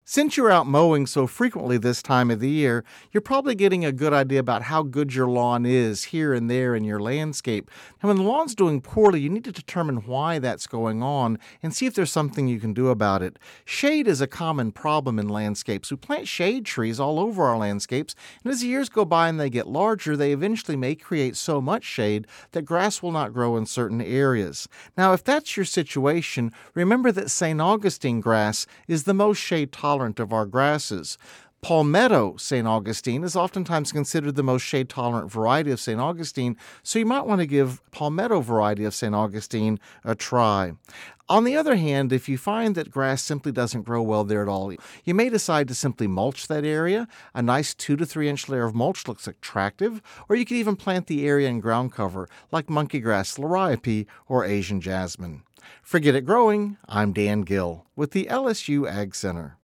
Since you're out mowing so frequently this time of the year, you're probably getting a good idea about how good your lawn is here and there in your landscape. Now, when the lawn's doing poorly, you need to determine why that's going on and see if there's something you can do about it. Shade is a common problem in landscapes. We plant shade trees all over our landscapes, and as the years go by and they get larger, they eventually may create so much shade that grass will not grow in certain areas. Now, if that's your situation, remember that St. Augustine grass is the most shade tolerant of our grasses. Palmetto St. Augustine is oftentimes considered the most shade-tolerant variety of St. Augustine, so you might want to give Palmetto variety of St. Augustine a try. On the other hand, if you find that grass simply doesn't grow well there at all, you may decide to simply mulch that area. A nice 2 to 3 inch layer of mulch looks attractive, or you could even plant the area in ground cover like monkey grass, liriope, or Asian jasmine. For Get It Growing, I'm Dan Gill with the LSU Ag Center.